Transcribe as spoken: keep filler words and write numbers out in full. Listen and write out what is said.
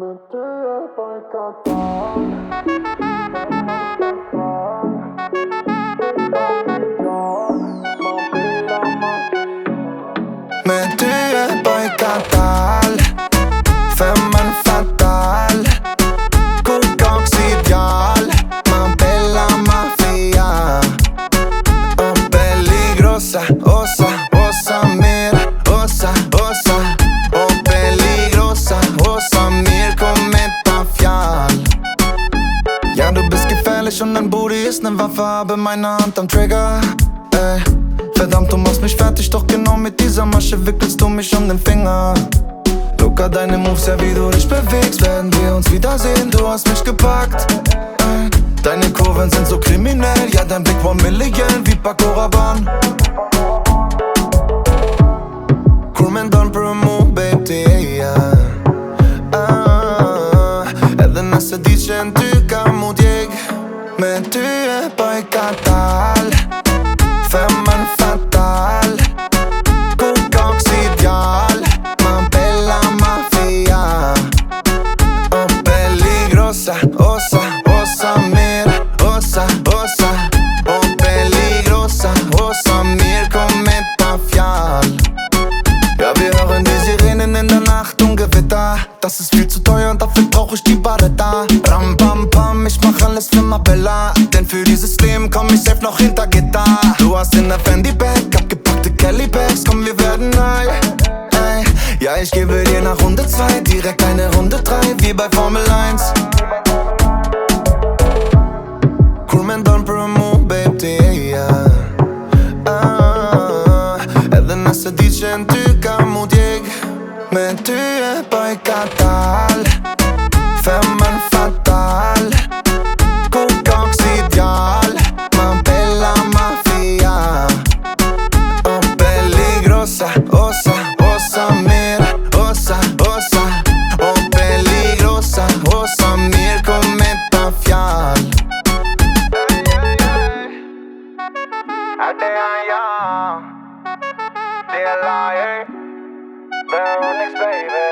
Med du är boycottal, femme fatal, kokosideal, ma bella mafia, oh peligrosa, osa, osa mer, osa, osa, oh peligrosa, osa mer, komm mit der Fjall. Ja, du bist gefährlich und dein Booty ist ne Waffe, habe meine Hand am Trigger, ey. Verdammt, du machst mich fertig, doch genau mit dieser Masche wickelst du mich um den Finger. Luca, deine Moves, ja wie du dich bewegst, werden wir uns wiedersehen, du hast mich gepackt, ey. Deine Kurven sind so kriminell, ja dein Blick war Million wie Paco Rabanne. Crewman don't promote, baby, yeah. Ah, elle ne se dit je ne tu comme Dieg, mais tu es boycottal, femme fatal, kokosideal, ma bella mafia, oh peligrosa, osa, osa mer, osa, osa, oh peligrosa, osa mer, komm mit der Fjall. Ja, wir hören die Sirenen in der Nacht und Gewitter. Das ist viel zu teuer und dafür brauch ich die Barretta. Ram, pam, pam, ich mach alles für ma Bella. Denn für dieses Leben komm ich safe noch hinter Gitter. Du hast in der Fendi-Bag abgepackte Kelly-Bags. Komm, wir werden high, ey. Ja, ich gebe dir nach Runde zwei direkt eine Runde drei, wie bei Formel eins. Crewman don't promote, baby, yeah. Ah, elle ne se dit je ne tu comme Dieg, mais tu es boycottal, femme fatal, kokosideal, ma bella mafia, oh peligrosa, osa, osa mer, osa, osa, oh peligrosa, osa mer, komm mit der Fjall. Veronix, baby.